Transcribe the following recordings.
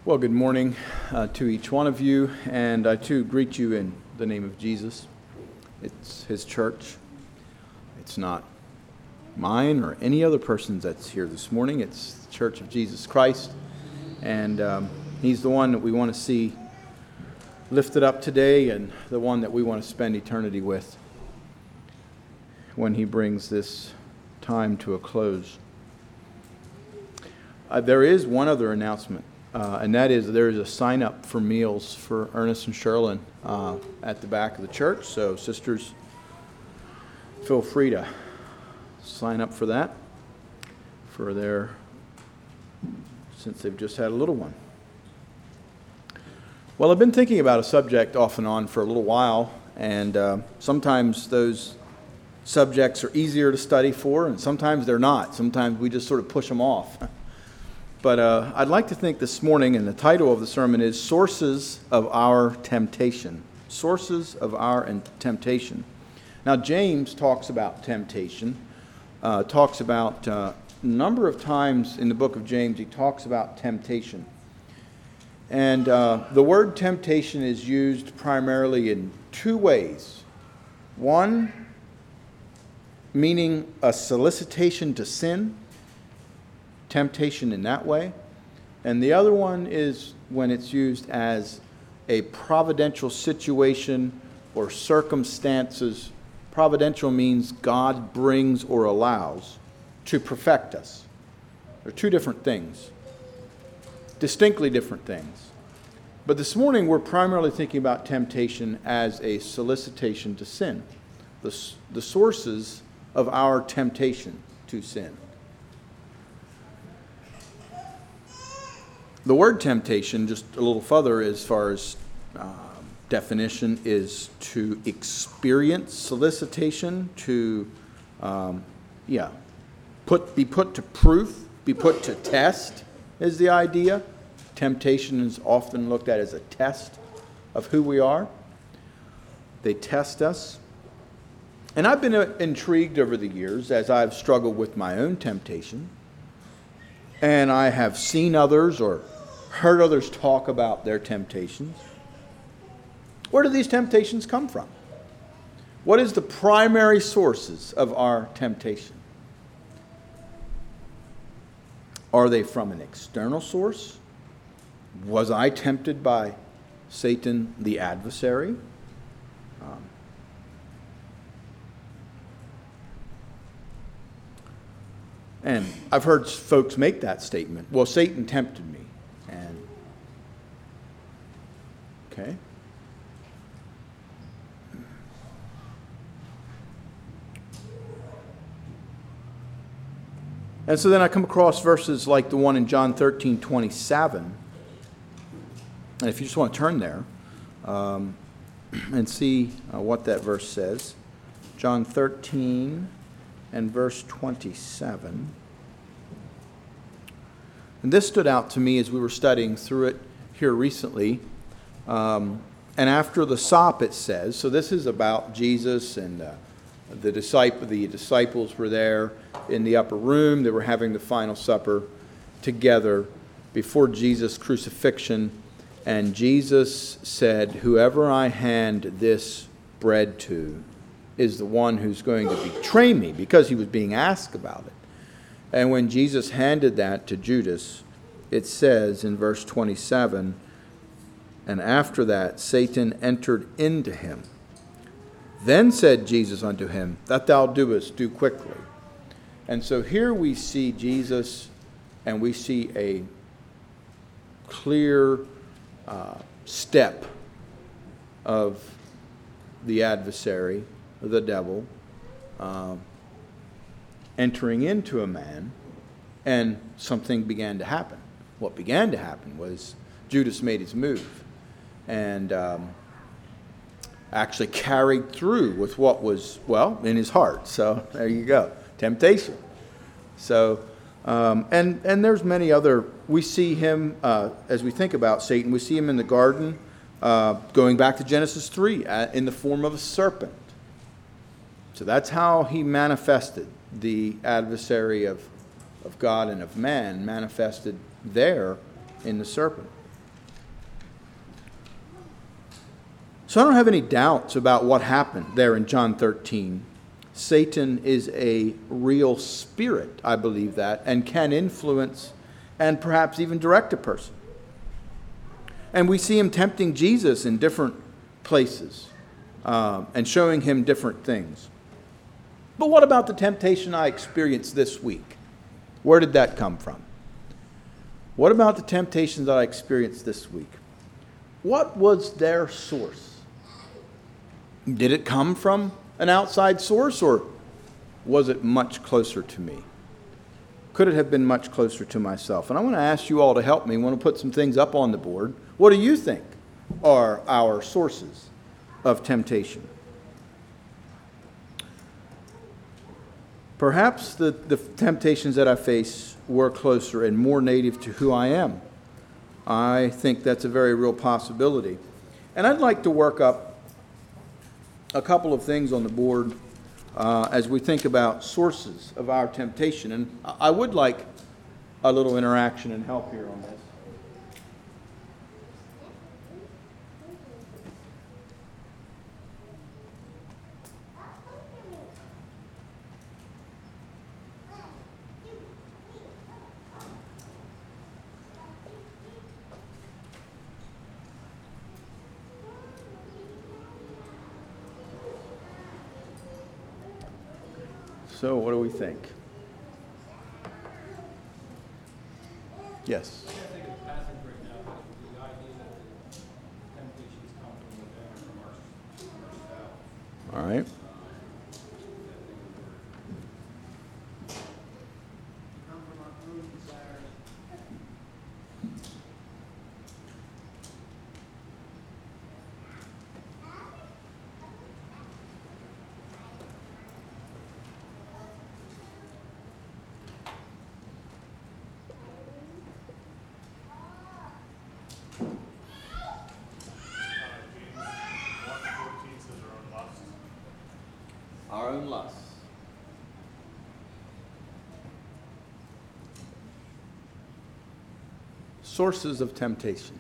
Well, good morning to each one of you, and I too greet you in the name of Jesus. It's His church. It's not mine or any other person's that's here this morning. It's the Church of Jesus Christ, and He's the one that we want to see lifted up today, and the one that we want to spend eternity with when He brings this time to a close. There is one other announcement. And that is, there is a sign-up for meals for Ernest and Sherlyn at the back of the church. So, sisters, feel free to sign up for that, since they've just had a little one. Well, I've been thinking about a subject off and on for a little while, and sometimes those subjects are easier to study for, and sometimes they're not. Sometimes we just sort of push them off. But I'd like to think this morning, and the title of the sermon is Sources of Our Temptation. Sources of Our Temptation. Now, James talks about temptation, talks about a number of times in the book of James, he talks about temptation. And the word temptation is used primarily in two ways. One, meaning a solicitation to sin, temptation in that way. And the other one is when it's used as a providential situation or circumstances. Providential means God brings or allows to perfect us. They're two different things, distinctly different things. But this morning we're primarily thinking about temptation as a solicitation to sin, the sources of our temptation to sin. The word temptation, just a little further as far as definition, is to experience solicitation, to be put to proof, be put to test is the idea. Temptation is often looked at as a test of who we are. They test us. And I've been intrigued over the years as I've struggled with my own temptation, and I have seen others or heard others talk about their temptations. Where do these temptations come from? What is the primary sources of our temptation? Are they from an external source? Was I tempted by Satan, the adversary? And I've heard folks make that statement. Well, Satan tempted me. Okay. And so then I come across verses like the one in John 13:27. And if you just want to turn there and see what that verse says. John 13 and verse 27. And this stood out to me as we were studying through it here recently. And after the sop, it says, so this is about Jesus and the disciples were there in the upper room. They were having the final supper together before Jesus' crucifixion. And Jesus said, whoever I hand this bread to is the one who's going to betray me, because he was being asked about it. And when Jesus handed that to Judas, it says in verse 27, and after that Satan entered into him. Then said Jesus unto him, that thou doest, do quickly. And so here we see Jesus, and we see a clear step of the adversary, the devil, entering into a man, and something began to happen. What began to happen was Judas made his move and actually carried through with what was, in his heart. So there you go, temptation. So, and there's many other, we see him, as we think about Satan, we see him in the garden, going back to Genesis 3, in the form of a serpent. So that's how he manifested, the adversary of God and of man, manifested there in the serpent. So I don't have any doubts about what happened there in John 13. Satan is a real spirit, I believe that, and can influence and perhaps even direct a person. And we see him tempting Jesus in different places and showing him different things. But what about the temptation I experienced this week? Where did that come from? What about the temptations that I experienced this week? What was their source? Did it come from an outside source, or was it much closer to me? Could it have been much closer to myself? And I want to ask you all to help me. I want to put some things up on the board. What do you think are our sources of temptation? Perhaps the temptations that I face were closer and more native to who I am. I think that's a very real possibility. And I'd like to work up a couple of things on the board as we think about sources of our temptation. And I would like a little interaction and help here on this. So what do we think? Yes. I think of the passage right now, but the idea that the temptations come from within, from ourselves. All right. Come from our own desires. Our own lusts. Sources of temptation.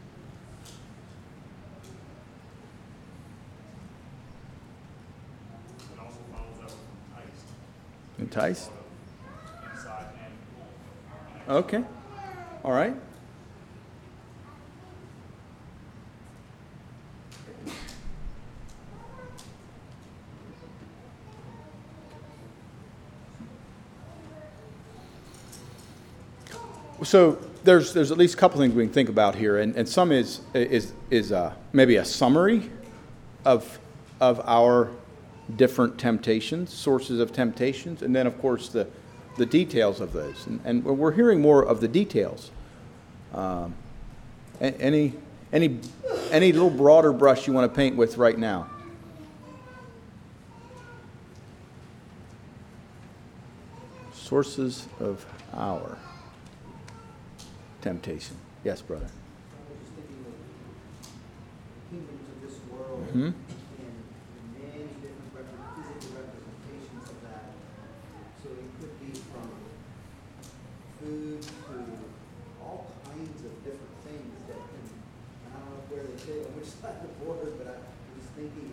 It also follows up with enticed. Enticed? Inside and Okay. All right. So there's at least a couple things we can think about here, and some is maybe a summary of our different temptations, sources of temptations, and then of course the details of those. And we're hearing more of the details. Any little broader brush you want to paint with right now? Sources of our temptation. Yes, brother. I was just thinking of kingdoms of this world Mhm. and many different physical representations of that. So it could be from food to all kinds of different things that can, I don't know where they fit on which side of the board, but I was thinking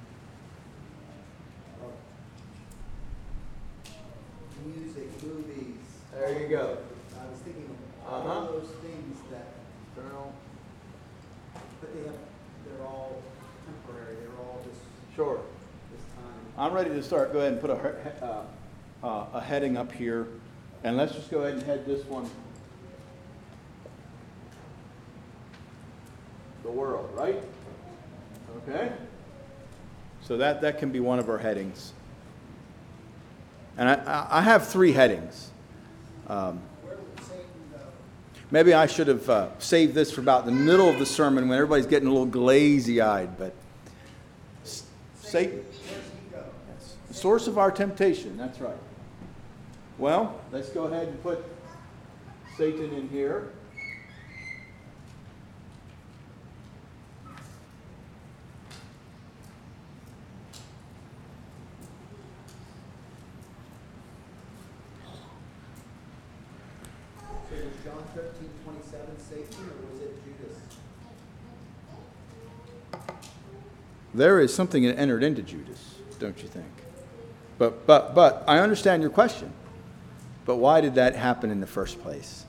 of music, movies. There you go. I was thinking of Uh-huh. all those things that, but they're all temporary. They're all just Sure. this time. I'm ready to start. Go ahead and put a heading up here. And let's just go ahead and head this one. The world, right? Okay. So that can be one of our headings. And I have three headings. Maybe I should have saved this for about the middle of the sermon when everybody's getting a little glazy-eyed. But Satan, yes, the source of our temptation. That's right. Well, let's go ahead and put Satan in here. So was John 13:27 Satan, or was it Judas? there is something that entered into Judas, don't you think? But I understand your question. But why did that happen in the first place?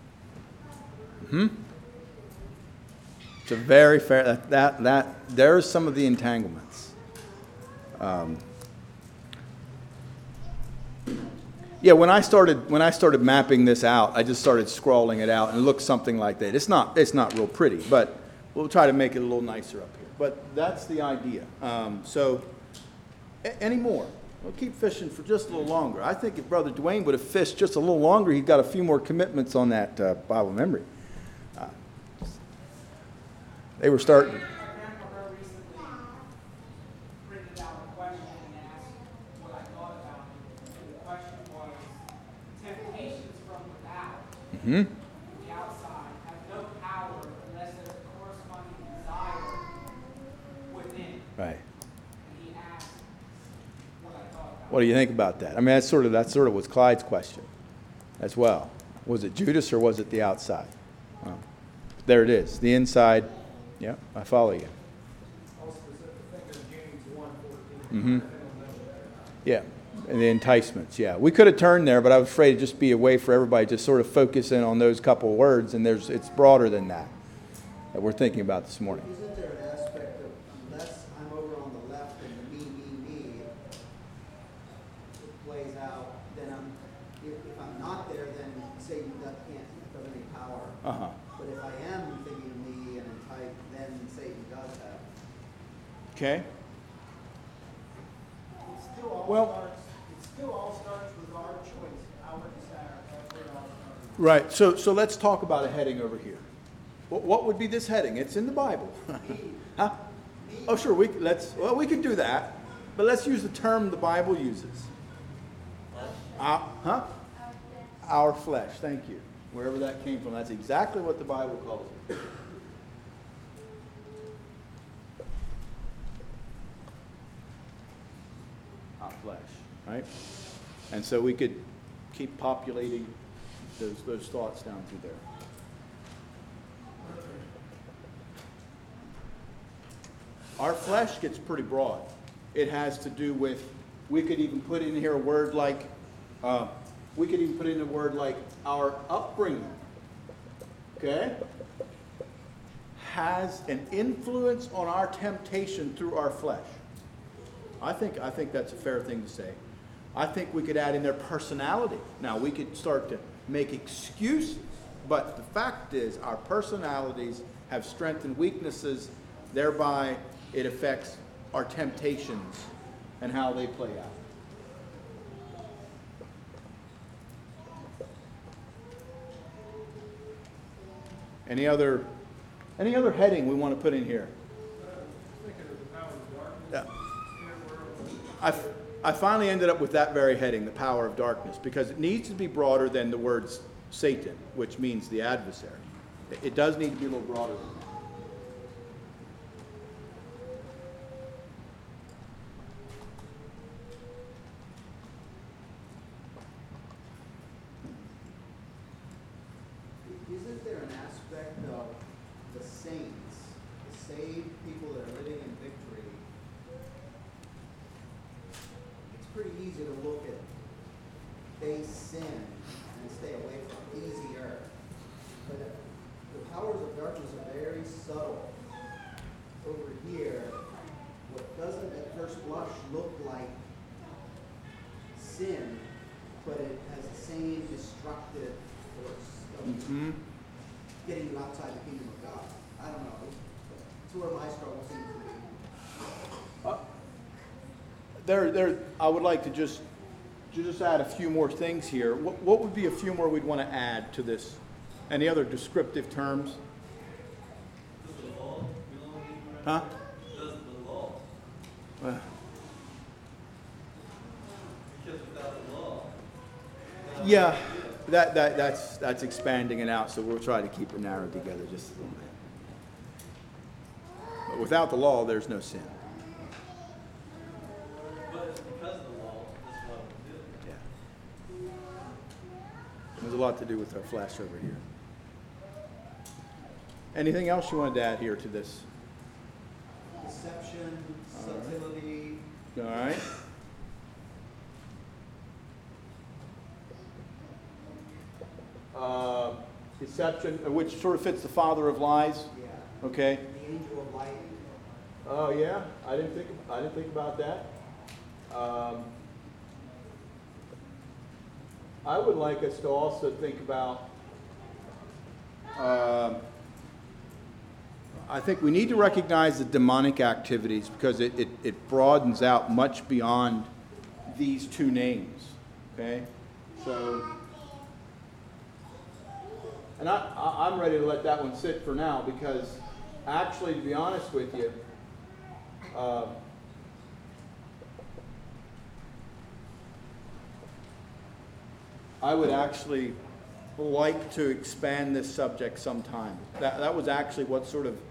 It's a very fair, that there's some of the entanglements. Yeah, when I started mapping this out, I just started scrawling it out, and it looks something like that. It's not real pretty, but we'll try to make it a little nicer up here. But that's the idea. Any more? We'll keep fishing for just a little longer. I think if Brother Dwayne would have fished just a little longer, he'd got a few more commitments on that Bible memory. They were starting. My grandmother recently printed out a question and asked what I thought about it. And the question was, temptations from without, the outside, have no power unless there's a corresponding desire within. Right. And he asked what I thought about What do you think about that? I mean, that's sort of was Clyde's question as well. Was it Judas or was it the outside? Well, there it is. The inside. Yeah, I follow you. Also, think of James 1:14. Yeah, and the enticements. Yeah, we could have turned there, but I was afraid it'd just be a way for everybody to just sort of focus in on those couple of words, and it's broader than that we're thinking about this morning. Isn't there an aspect of, unless I'm over on the left and the me, it plays out, then if I'm not there, then Satan doesn't have any power. Uh-huh. But if I am thinking me and entice, then Satan does have. Okay. It still all starts with our choice, our desire. That's where it all starts. Right. So let's talk about a heading over here. What would be this heading? It's in the Bible. Huh? Oh, sure. We could do that, but let's use the term the Bible uses. Our flesh. Thank you. Wherever that came from, that's exactly what the Bible calls it. Our flesh, right? And so we could keep populating those thoughts down through there. Our flesh gets pretty broad. It has to do with, we could even put in here a word like, our upbringing, okay, has an influence on our temptation through our flesh. I think that's a fair thing to say. I think we could add in their personality. Now, we could start to make excuses, but the fact is our personalities have strengths and weaknesses, thereby it affects our temptations and how they play out. Any other heading we want to put in here? Yeah. I finally ended up with that very heading, the power of darkness, because it needs to be broader than the words Satan, which means the adversary. It does need to be a little broader than that. Isn't there an aspect of the saints, the saved people that are living in victory? It's pretty easy to look at base sin and stay away from easier. But the powers of darkness are very subtle. Over here, what doesn't at first blush look like sin, but it has the same destructive force of getting you outside the kingdom of God. I don't know. It's where my struggle seems to be. I would like to just add a few more things here. What would be a few more we'd want to add to this? Any other descriptive terms? Huh? Yeah, that's expanding it out, so we'll try to keep it narrowed together just a little bit. But without the law, there's no sin. But it's because of the law, that's what we do. Yeah. There's a lot to do with our flesh over here. Anything else you wanted to add here to this? deception, subtlety. All right. Deception, which sort of fits the father of lies. Yeah. Okay. The angel of light. Oh yeah, I didn't think about that. I would like us to also think about. I think we need to recognize the demonic activities because it broadens out much beyond these two names. Okay, so. And I'm ready to let that one sit for now because actually, to be honest with you, I would actually like to expand this subject sometime. That was actually what sort of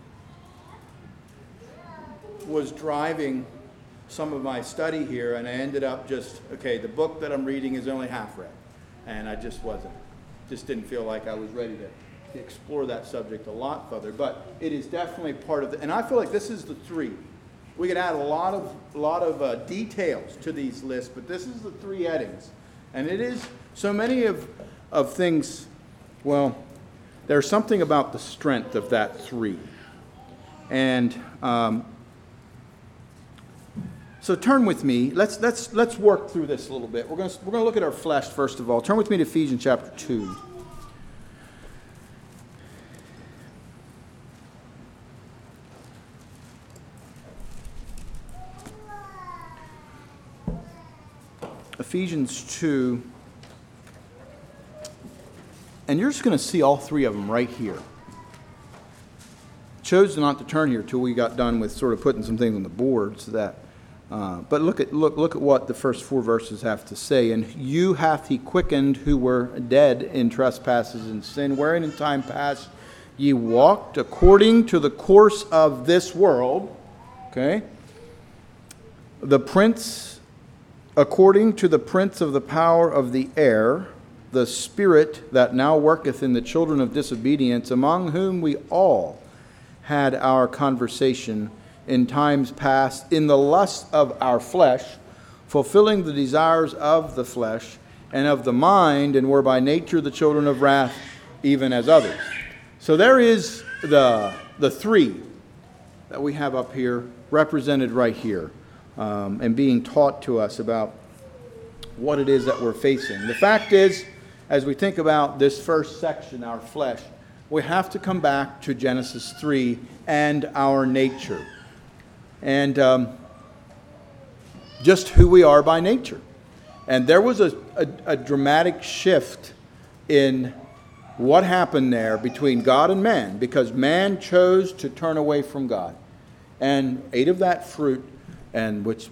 was driving some of my study here, and I ended up just, okay, the book that I'm reading is only half read, and I just didn't feel like I was ready to explore that subject a lot further. But it is definitely part of and I feel like this is the three. We could add a lot of details to these lists, but this is the three headings, and it is so many of things. Well, there's something about the strength of that three, and so turn with me. Let's work through this a little bit. We're going to look at our flesh first of all. Turn with me to Ephesians chapter 2. Ephesians 2. And you're just going to see all three of them right here. Chose not to turn here till we got done with sort of putting some things on the board, so that. But look at what the first four verses have to say. And you hath he quickened who were dead in trespasses and sin, wherein in time past ye walked according to the course of this world. Okay, according to the prince of the power of the air, the spirit that now worketh in the children of disobedience, among whom we all had our conversation in times past in the lust of our flesh, fulfilling the desires of the flesh and of the mind, and were by nature the children of wrath, even as others. So there is the three that we have up here, represented right here, and being taught to us about what it is that we're facing. The fact is, as we think about this first section, our flesh, we have to come back to Genesis 3 and our nature. And just who we are by nature. And there was a dramatic shift in what happened there between God and man, because man chose to turn away from God and ate of that fruit, and which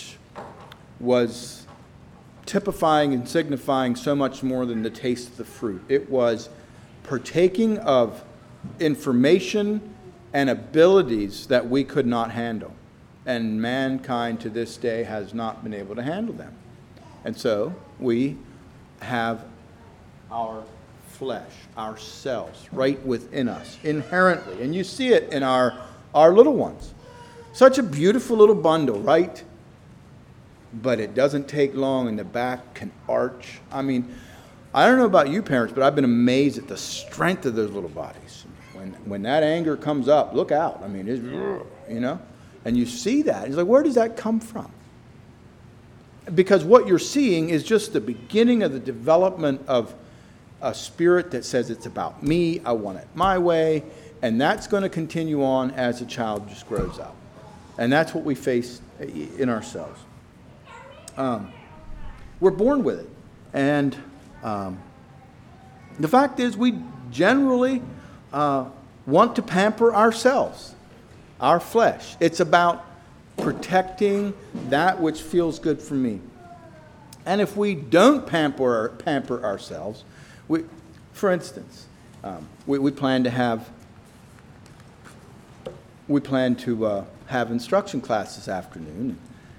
was typifying and signifying so much more than the taste of the fruit. It was partaking of information and abilities that we could not handle. And mankind to this day has not been able to handle them. And so we have our flesh, ourselves, right within us, inherently. And you see it in our little ones. Such a beautiful little bundle, right? But it doesn't take long, and the back can arch. I mean, I don't know about you parents, but I've been amazed at the strength of those little bodies. When that anger comes up, look out. I mean, it's, you know? And you see that. It's like, where does that come from? Because what you're seeing is just the beginning of the development of a spirit that says it's about me, I want it my way, and that's going to continue on as a child just grows up. And that's what we face in ourselves. We're born with it. And the fact is, we generally want to pamper ourselves, our flesh. It's about protecting that which feels good for me. And if we don't pamper ourselves, for instance, we plan to have instruction class this afternoon.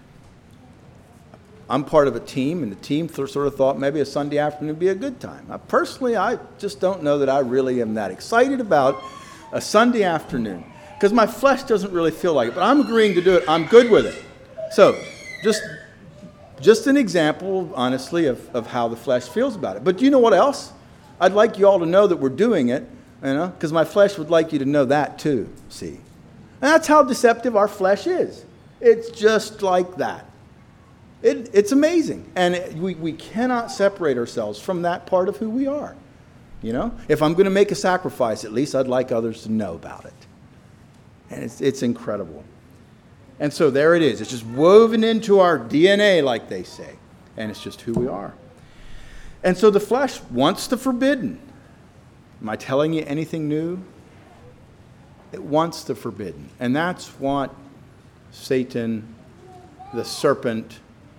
I'm part of a team, and the team sort of thought maybe a Sunday afternoon would be a good time. Personally, I just don't know that I really am that excited about a Sunday afternoon. because my flesh doesn't really feel like it, but I'm agreeing to do it. I'm good with it. So just an example, honestly, of how the flesh feels about it. But do you know what else? I'd like you all to know that we're doing it, because my flesh would like you to know that too, see. And that's how deceptive our flesh is. It's just like that. It's amazing. And we cannot separate ourselves from that part of who we are. If I'm going to make a sacrifice, at least I'd like others to know about it. And it's incredible. And so there it is. It's just woven into our DNA, like they say. And it's just who we are. And so the flesh wants the forbidden. Am I telling you anything new? It wants the forbidden. And that's what Satan, the serpent,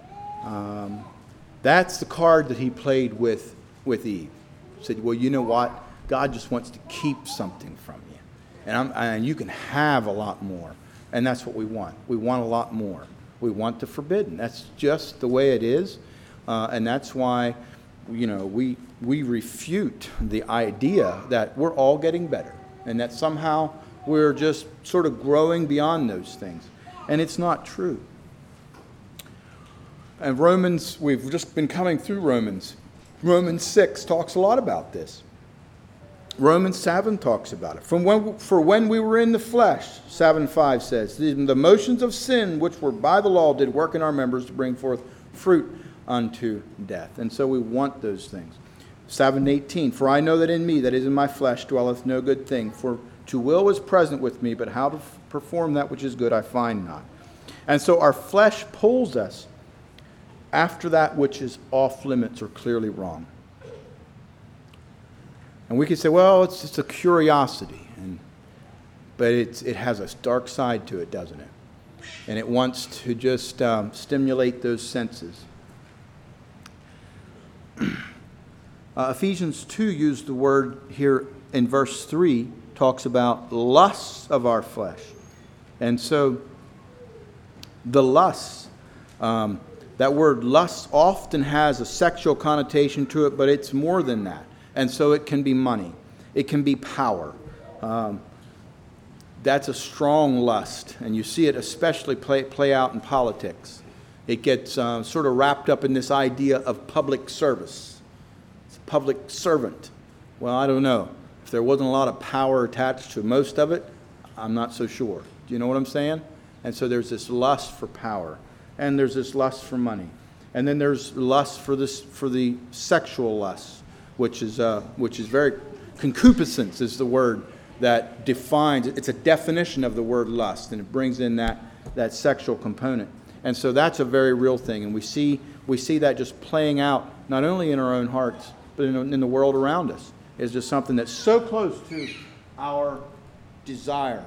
that's the card that he played with Eve. He said, well, you know what? God just wants to keep something from you. And you can have a lot more. And that's what we want. We want a lot more. We want the forbidden. That's just the way it is. And that's why, we refute the idea that we're all getting better and that somehow we're just sort of growing beyond those things. And it's not true. And Romans, we've just been coming through Romans. Romans 6 talks a lot about this. Romans 7 talks about it. For when we were in the flesh, 7:5 says, the motions of sin which were by the law did work in our members to bring forth fruit unto death. And so we want those things. 7:18, for I know that in me, that is in my flesh, dwelleth no good thing. For to will is present with me, but how to perform that which is good I find not. And so our flesh pulls us after that which is off limits or clearly wrong. And we could say, well, it's just a curiosity. But it has a dark side to it, doesn't it? And it wants to just stimulate those senses. Ephesians 2 used the word here in verse 3, talks about lusts of our flesh. And so the lusts, that word lust often has a sexual connotation to it, but it's more than that. And so it can be money. It can be power. That's a strong lust. And you see it especially play out in politics. It gets sort of wrapped up in this idea of public service. It's a public servant. Well, I don't know. If there wasn't a lot of power attached to most of it, I'm not so sure. Do you know what I'm saying? And so there's this lust for power. And there's this lust for money. And then there's lust for the sexual lust. Which is very, concupiscence is the word that defines, it's a definition of the word lust, and it brings in that sexual component. And so that's a very real thing, and we see that just playing out, not only in our own hearts, but in the world around us. It's just something that's so close to our desires,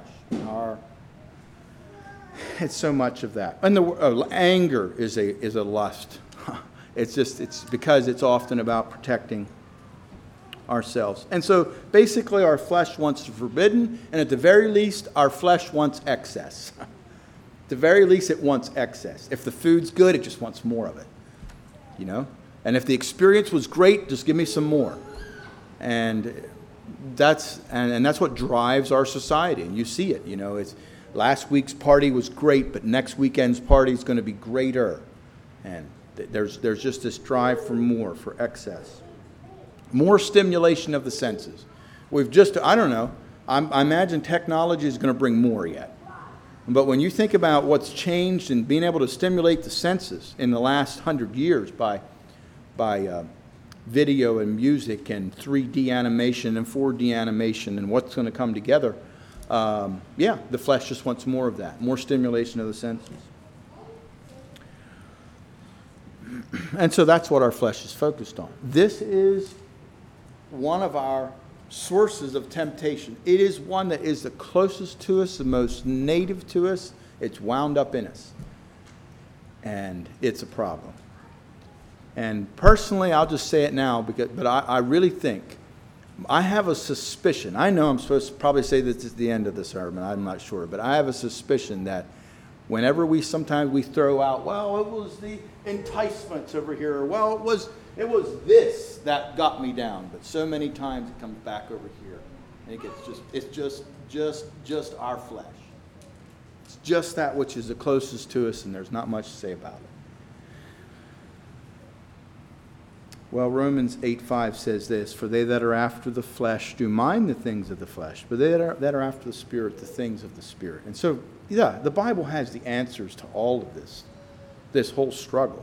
it's so much of that. And anger is a lust. It's because it's often about protecting ourselves. And so basically our flesh wants the forbidden, and at the very least our flesh wants excess. At the very least it wants excess. If the food's good, it just wants more of it. And if the experience was great, just give me some more. And that's what drives our society. And you see it, it's last week's party was great, but next weekend's party is going to be greater. And there's just this drive for more, for excess. More stimulation of the senses. I don't know, I imagine technology is going to bring more yet. But when you think about what's changed in being able to stimulate the senses in the last 100 years by video and music and 3D animation and 4D animation and what's going to come together, the flesh just wants more of that, more stimulation of the senses. And so that's what our flesh is focused on. This is one of our sources of temptation. It is one that is the closest to us, the most native to us. It's wound up in us. And it's a problem. And personally, I'll just say it now, but I really think, I have a suspicion. I know I'm supposed to probably say this at the end of the sermon. I'm not sure. But I have a suspicion that whenever sometimes we throw out, well, it was the enticements over here. Well, it was this that got me down. But so many times it comes back over here. And it's just our flesh. It's just that which is the closest to us, and there's not much to say about it. Well, Romans 8:5 says this, "For they that are after the flesh do mind the things of the flesh, but they that are after the Spirit, the things of the Spirit." And so, yeah, the Bible has the answers to all of this whole struggle.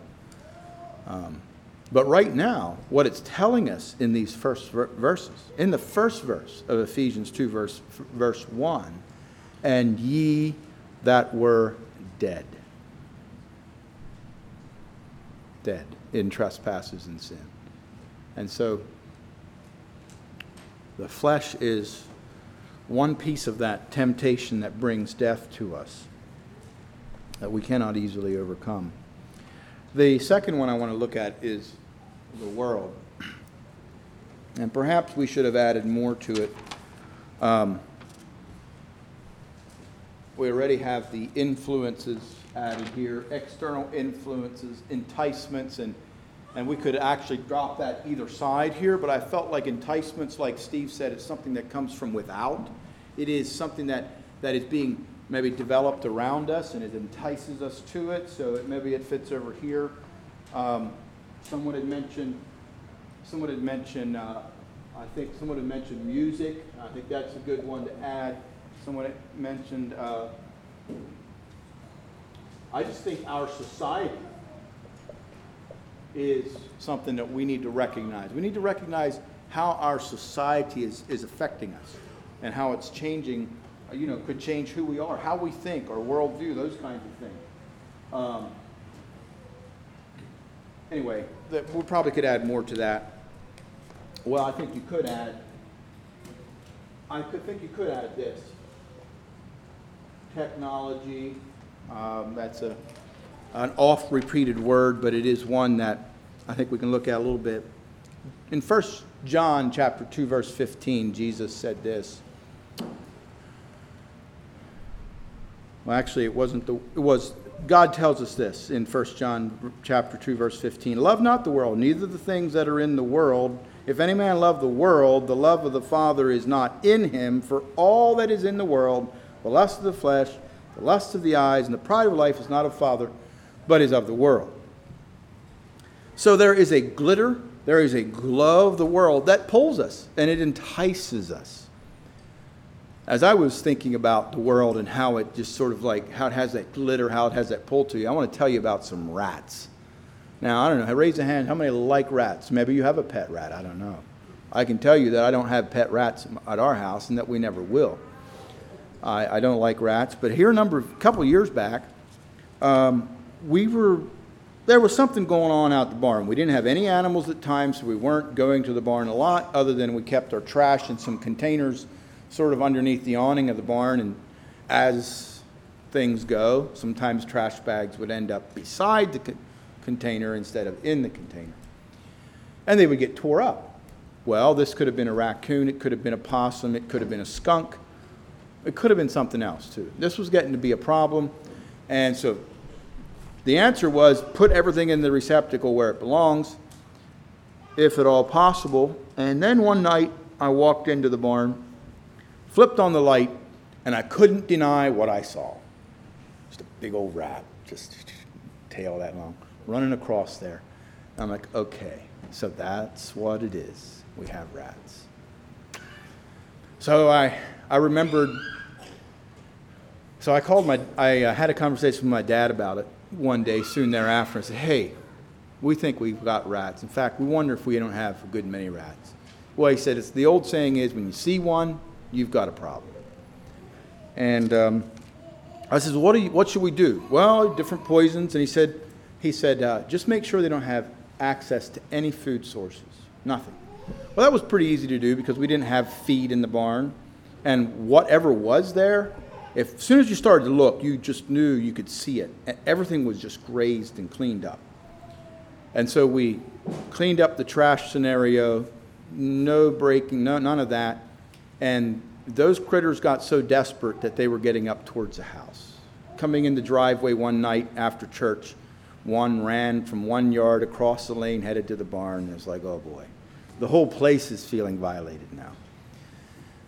But right now, what it's telling us in these first verses, in the first verse of Ephesians 2, verse 1, "And ye that were dead." Dead in trespasses and sin. And so the flesh is one piece of that temptation that brings death to us that we cannot easily overcome. The second one I want to look at is the world. And perhaps we should have added more to it. We already have the influences added here, external influences, enticements, and we could actually drop that either side here, but I felt like enticements, like Steve said, it's something that comes from without. It is something that is being maybe developed around us, and it entices us to it, so maybe it fits over here. Someone had mentioned, I think someone had mentioned music. I think that's a good one to add. Someone had mentioned, I just think our society is something that we need to recognize. We need to recognize how our society is affecting us and how it's changing, could change who we are, how we think, our worldview, those kinds of things. Anyway, we probably could add more to that. Well, I think you could add this. Technology, that's an oft-repeated word, but it is one that I think we can look at a little bit. In 1 John chapter 2, verse 15, Jesus said this. Well, actually, God tells us this in 1 John chapter 2, verse 15. "Love not the world, neither the things that are in the world. If any man love the world, the love of the Father is not in him. For all that is in the world, the lust of the flesh, the lust of the eyes, and the pride of life is not of Father, but is of the world." So there is a glitter, there is a glow of the world that pulls us, and it entices us. As I was thinking about the world and how it just sort of like, how it has that glitter, how it has that pull to you, I want to tell you about some rats. Now, I don't know, raise a hand, how many like rats? Maybe you have a pet rat, I don't know. I can tell you that I don't have pet rats at our house and that we never will. I don't like rats, but here a couple years back, there was something going on out the barn. We didn't have any animals at the time, so we weren't going to the barn a lot, other than we kept our trash in some containers sort of underneath the awning of the barn. And as things go, sometimes trash bags would end up beside the container instead of in the container. And they would get tore up. Well, this could have been a raccoon, it could have been a possum, it could have been a skunk, it could have been something else too. This was getting to be a problem, and so the answer was put everything in the receptacle where it belongs, if at all possible. And then one night I walked into the barn, flipped on the light, and I couldn't deny what I saw. Just a big old rat, just tail that long, running across there. I'm like, okay, so that's what it is. We have rats. So I remembered, so I had a conversation with my dad about it one day soon thereafter. I said, hey, we think we've got rats. In fact, we wonder if we don't have a good many rats. Well, he said, it's the old saying is, when you see one, you've got a problem. And I said, what should we do? Well, different poisons. And he said, just make sure they don't have access to any food sources. Nothing. Well, that was pretty easy to do because we didn't have feed in the barn. And whatever was there, as soon as you started to look, you just knew you could see it. And everything was just grazed and cleaned up. And so we cleaned up the trash scenario, no breaking, none of that. And those critters got so desperate that they were getting up towards the house. Coming in the driveway one night after church, one ran from one yard across the lane, headed to the barn. It was like, oh boy, the whole place is feeling violated now.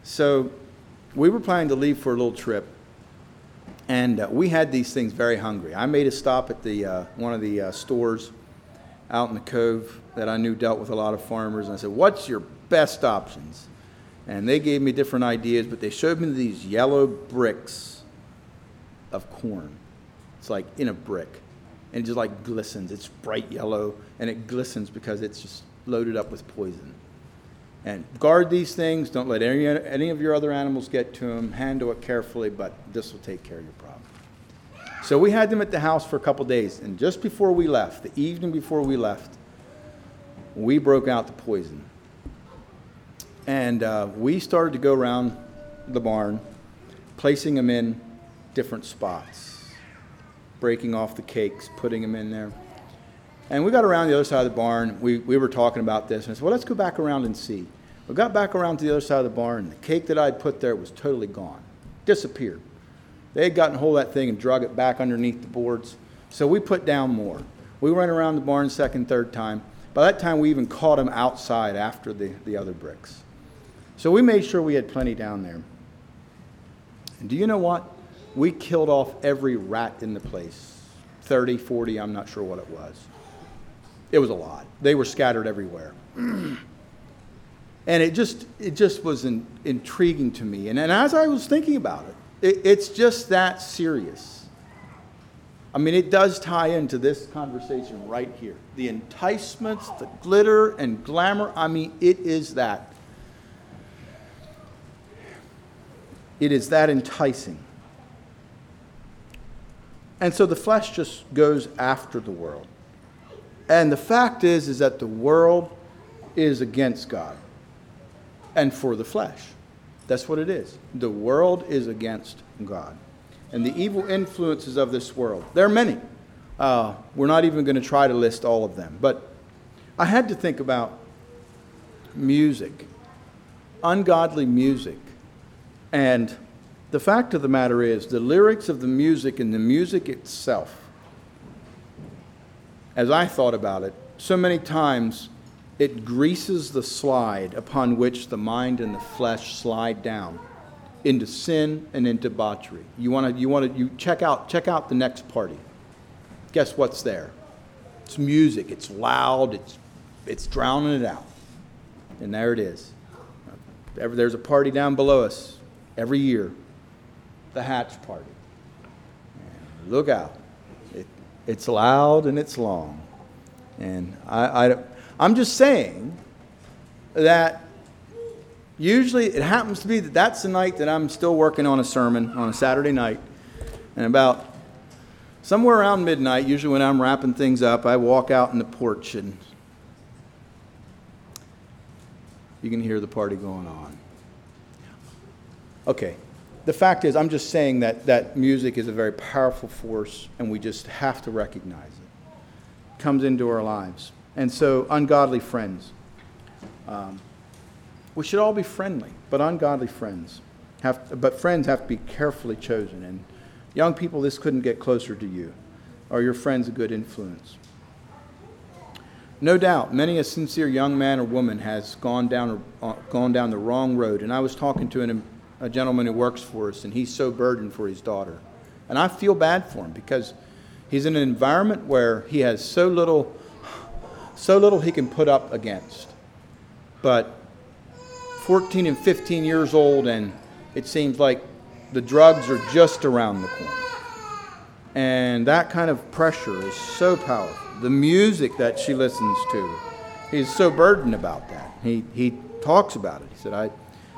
So we were planning to leave for a little trip, and we had these things very hungry. I made a stop at the one of the stores out in the Cove that I knew dealt with a lot of farmers, and I said, "What's your best options?" And they gave me different ideas, but they showed me these yellow bricks of corn. It's like in a brick, and it just like glistens. It's bright yellow, and it glistens because it's just loaded up with poison. And guard these things. Don't let any of your other animals get to them. Handle it carefully, but this will take care of your problem. So we had them at the house for a couple days, and just before we left, the evening before we left, we broke out the poison. And we started to go around the barn, placing them in different spots, breaking off the cakes, putting them in there. And we got around the other side of the barn. We were talking about this, and I said, well, let's go back around and see. We got back around to the other side of the barn, and the cake that I'd put there was totally gone, disappeared. They had gotten a hold of that thing and drug it back underneath the boards. So we put down more. We went around the barn second, third time. By that time, we even caught them outside after the other bricks. So we made sure we had plenty down there. And do you know what? We killed off every rat in the place. 30, 40, I'm not sure what it was. It was a lot. They were scattered everywhere. And it just was intriguing to me. And as I was thinking about it, it's just that serious. I mean, it does tie into this conversation right here. The enticements, the glitter and glamour, I mean, it is that. It is that enticing. And so the flesh just goes after the world. And the fact is that the world is against God and for the flesh. That's what it is. The world is against God. And the evil influences of this world, there are many. We're not even going to try to list all of them. But I had to think about music, ungodly music. And the fact of the matter is, the lyrics of the music and the music itself, as I thought about it, so many times it greases the slide upon which the mind and the flesh slide down into sin and into debauchery. You check out the next party. Guess what's there? It's music. It's loud. It's drowning it out. And there it is. There's a party down below us every year, the Hatch Party. And look out. It's loud and it's long. And I'm just saying that usually it happens to be that that's the night that I'm still working on a sermon on a Saturday night. And about somewhere around midnight, usually when I'm wrapping things up, I walk out in the porch and you can hear the party going on. Okay. The fact is, I'm just saying that music is a very powerful force, and we just have to recognize it. It comes into our lives. And so, ungodly friends. We should all be friendly, but ungodly friends. But friends have to be carefully chosen. And young people, this couldn't get closer to you. Are your friends a good influence? No doubt, many a sincere young man or woman has gone down the wrong road. And I was talking to a gentleman who works for us, and he's so burdened for his daughter. And I feel bad for him because he's in an environment where he has so little he can put up against. But 14 and 15 years old, and it seems like the drugs are just around the corner. And that kind of pressure is so powerful. The music that she listens to, he's so burdened about that. He talks about it. He said,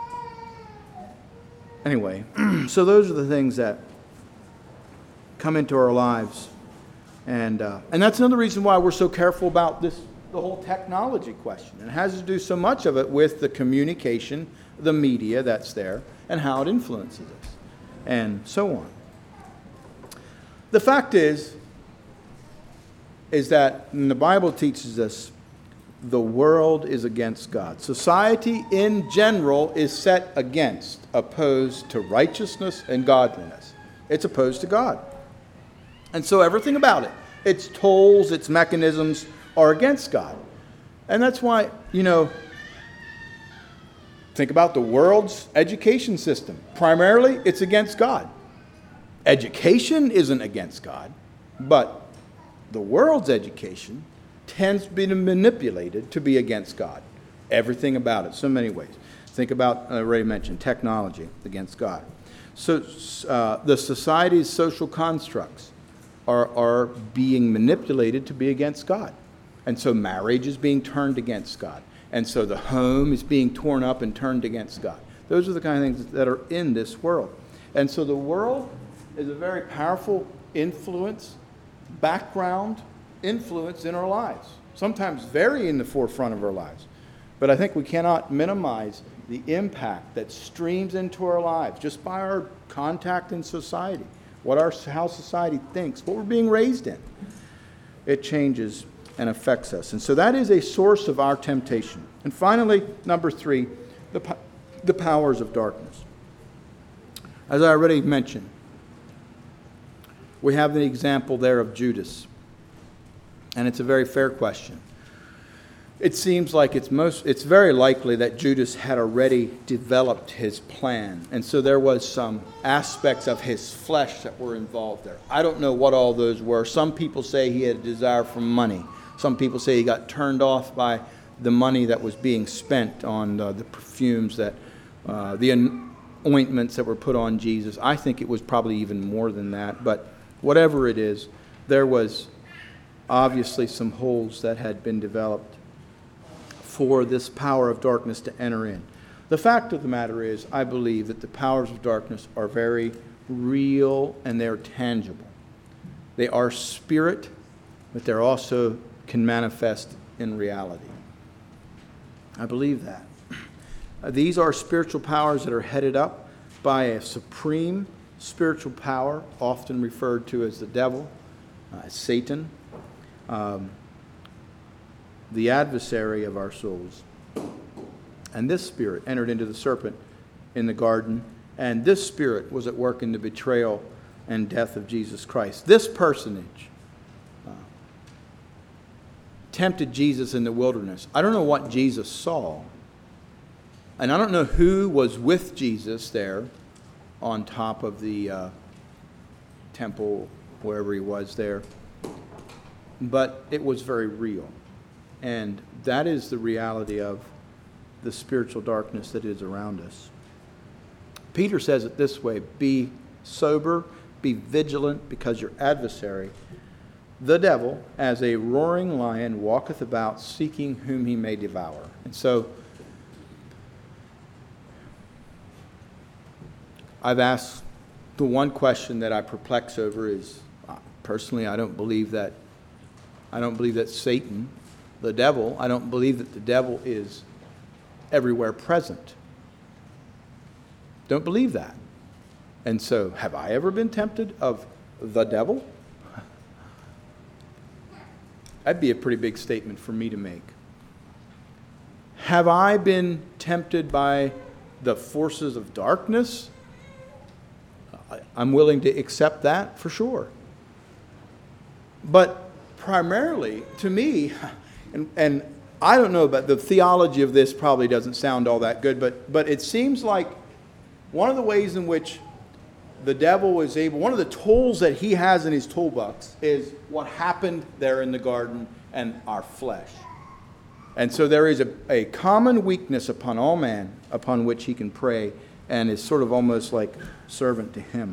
Anyway, so those are the things that come into our lives. And that's another reason why we're so careful about the whole technology question. It has to do so much of it with the communication, the media that's there, and how it influences us, and so on. The fact is that the Bible teaches us the world is against God. Society in general is set against, opposed to righteousness and godliness. It's opposed to God. And so everything about it, its tools, its mechanisms are against God. And that's why, Think about the world's education system. Primarily, it's against God. Education isn't against God, but the world's education tends to be manipulated to be against God. Everything about it, so many ways. Think about, I already mentioned, technology against God. So the society's social constructs are being manipulated to be against God. And so marriage is being turned against God. And so the home is being torn up and turned against God. Those are the kind of things that are in this world. And so the world is a very powerful influence, background influence in our lives. Sometimes very in the forefront of our lives. But I think we cannot minimize the impact that streams into our lives just by our contact in society, how society thinks, what we're being raised in. It changes and affects us. And so that is a source of our temptation. And finally, number 3, the powers of darkness. As I already mentioned, we have the example there of Judas. And it's a very fair question. It seems like it's very likely that Judas had already developed his plan. And so there was some aspects of his flesh that were involved there. I don't know what all those were. Some people say he had a desire for money. Some people say he got turned off by the money that was being spent on the perfumes, the ointments that were put on Jesus. I think it was probably even more than that. But whatever it is, there was obviously some holes that had been developed for this power of darkness to enter in. The fact of the matter is, I believe that the powers of darkness are very real and they're tangible. They are spirit, but they're also can manifest in reality. I believe that. These are spiritual powers that are headed up by a supreme spiritual power, often referred to as the devil, Satan, the adversary of our souls. And this spirit entered into the serpent in the garden, and this spirit was at work in the betrayal and death of Jesus Christ. This personage tempted Jesus in the wilderness. I don't know what Jesus saw, and I don't know who was with Jesus there on top of the temple, wherever he was there, but it was very real. And that is the reality of the spiritual darkness that is around us. Peter says it this way: be sober, be vigilant, because your adversary, the devil, as a roaring lion, walketh about, seeking whom he may devour. And so I've asked, the one question that I perplex over is, personally, I don't believe that Satan, the devil, I don't believe that the devil is everywhere present. Don't believe that. And so, have I ever been tempted of the devil? That'd be a pretty big statement for me to make. Have I been tempted by the forces of darkness? I'm willing to accept that for sure. But primarily, to me, and I don't know about the theology of this, probably doesn't sound all that good, but it seems like one of the ways in which the devil is able, one of the tools that he has in his toolbox is what happened there in the garden and our flesh. And so there is a common weakness upon all man upon which he can prey and is sort of almost like servant to him.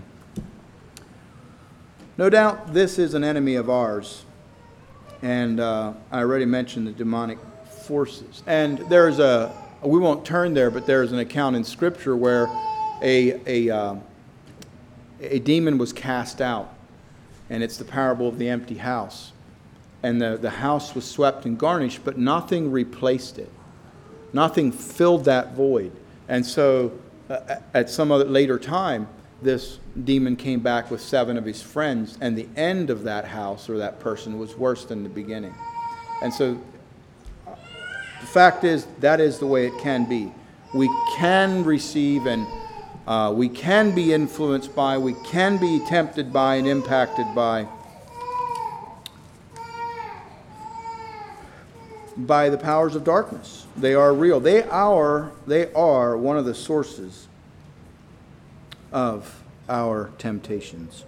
No doubt this is an enemy of ours. And I already mentioned the demonic forces. And there's we won't turn there, but there's an account in Scripture where a demon was cast out. And it's the parable of the empty house. And the house was swept and garnished, but nothing replaced it. Nothing filled that void. And so at some other later time, this demon came back with 7 of his friends, and the end of that house or that person was worse than the beginning. And so the fact is, that is the way it can be. We can receive and we can be influenced by, we can be tempted by and impacted by by the powers of darkness. They are real. They are one of the sources of our temptations.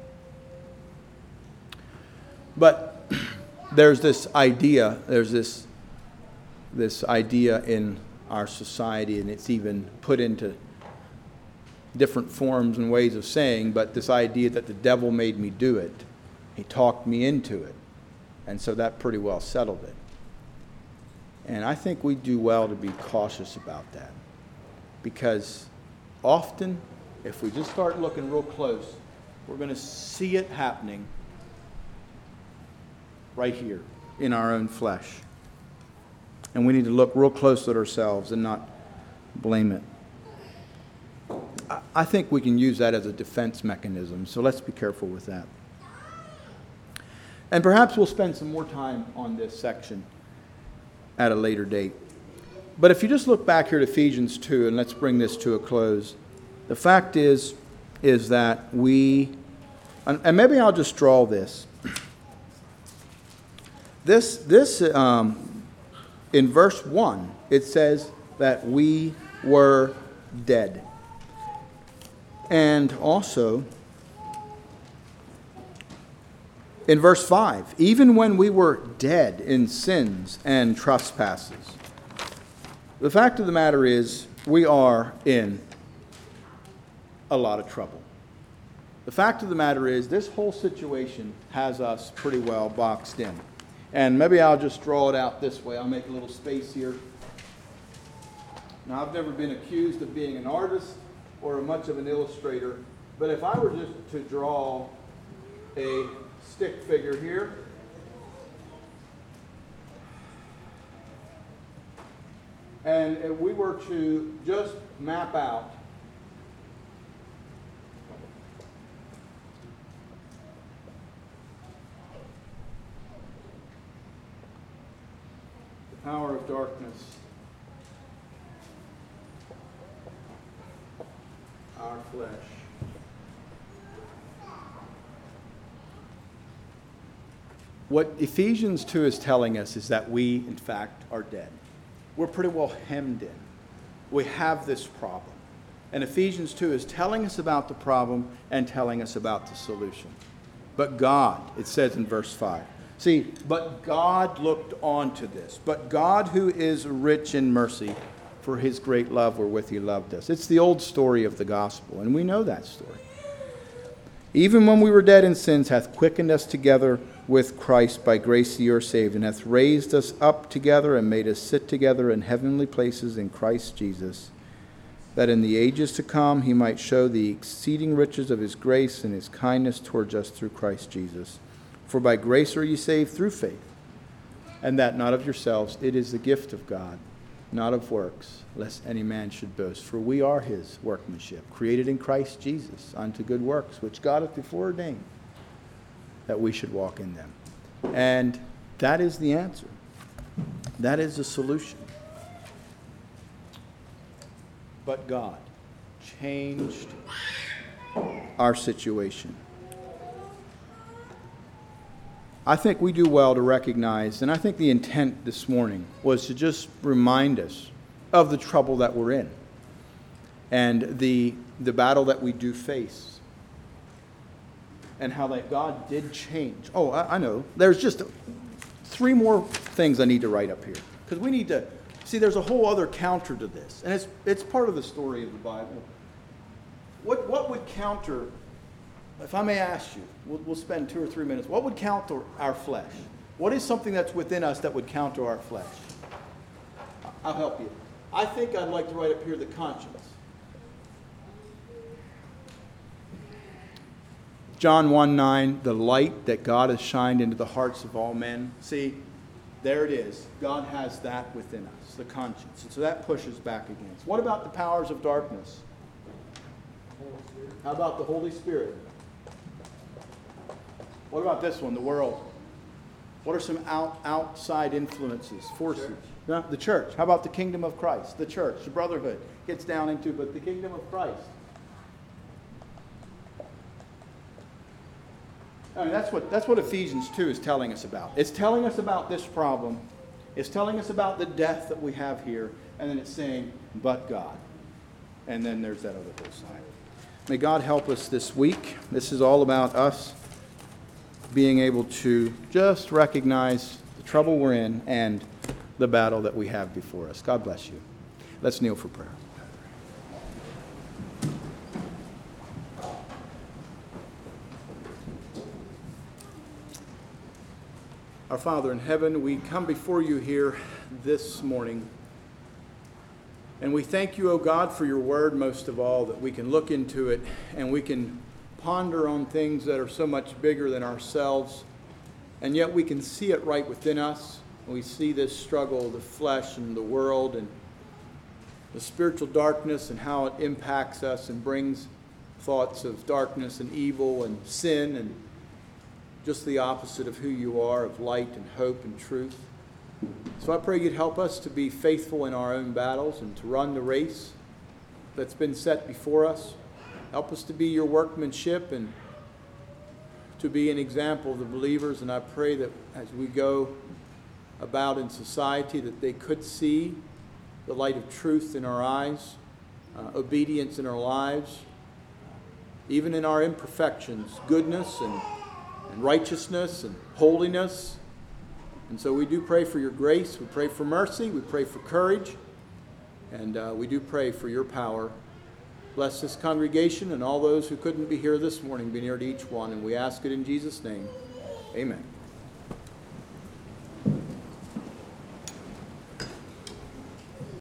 But there's this idea in our society, and it's even put into different forms and ways of saying, but this idea that the devil made me do it. He talked me into it. And so that pretty well settled it. And I think we do well to be cautious about that. Because often, if we just start looking real close, we're going to see it happening right here in our own flesh. And we need to look real close at ourselves and not blame it. I think we can use that as a defense mechanism, so let's be careful with that. And perhaps we'll spend some more time on this section at a later date. But if you just look back here at Ephesians 2, and let's bring this to a close, the fact is that we, and maybe I'll just draw this. This in verse 1, it says that we were dead. And also, in verse 5, even when we were dead in sins and trespasses. The fact of the matter is, we are in a lot of trouble. The fact of the matter is, this whole situation has us pretty well boxed in. And maybe I'll just draw it out this way. I'll make a little space here. Now, I've never been accused of being an artist or much of an illustrator, but if I were just to draw a stick figure here, and if we were to just map out the power of darkness, our flesh. What Ephesians 2 is telling us is that we, in fact, are dead. We're pretty well hemmed in. We have this problem. And Ephesians 2 is telling us about the problem and telling us about the solution. But God, it says in verse 5. See, but God looked on to this. But God, who is rich in mercy, for his great love wherewith he loved us. It's the old story of the gospel, and we know that story. Even when we were dead in sins, hath quickened us together with Christ. By grace ye are saved, and hath raised us up together and made us sit together in heavenly places in Christ Jesus, that in the ages to come he might show the exceeding riches of his grace and his kindness towards us through Christ Jesus. For by grace are ye saved through faith, and that not of yourselves, it is the gift of God, not of works, lest any man should boast. For we are his workmanship, created in Christ Jesus unto good works, which God hath before ordained that we should walk in them. And that is the answer. That is the solution. But God changed our situation. I think we do well to recognize, and I think the intent this morning was to just remind us of the trouble that we're in and the battle that we do face and how that God did change. Oh, I know. There's just 3 more things I need to write up here because we need to see there's a whole other counter to this, and it's part of the story of the Bible. What would counter? If I may ask you, we'll spend 2 or 3 minutes. What would counter our flesh? What is something that's within us that would counter our flesh? I'll help you. I think I'd like to write up here the conscience. John 1:9, the light that God has shined into the hearts of all men. See, there it is. God has that within us, the conscience. And so that pushes back against. What about the powers of darkness? How about the Holy Spirit? What about this one, the world? What are some outside influences, forces? The church. How about the kingdom of Christ? The church, the brotherhood gets down into, but the kingdom of Christ. I mean, that's what Ephesians 2 is telling us about. It's telling us about this problem, It's telling us about the death that we have here, and then it's saying, but God. And then there's that other whole side. May God help us this week. This is all about us being able to just recognize the trouble we're in and the battle that we have before us. God bless you. Let's kneel for prayer. Our Father in heaven, we come before you here this morning, and we thank you, O God, for your word most of all, that we can look into it and we can ponder on things that are so much bigger than ourselves, and yet we can see it right within us. We see this struggle of the flesh and the world and the spiritual darkness and how it impacts us and brings thoughts of darkness and evil and sin and just the opposite of who you are, of light and hope and truth. So I pray you'd help us to be faithful in our own battles and to run the race that's been set before us. Help us to be your workmanship and to be an example of the believers. And I pray that as we go about in society, that they could see the light of truth in our eyes, obedience in our lives, even in our imperfections, goodness and righteousness and holiness. And so we do pray for your grace, we pray for mercy, we pray for courage, and we do pray for your power. Bless this congregation and all those who couldn't be here this morning. Be near to each one, and we ask it in Jesus' name. Amen.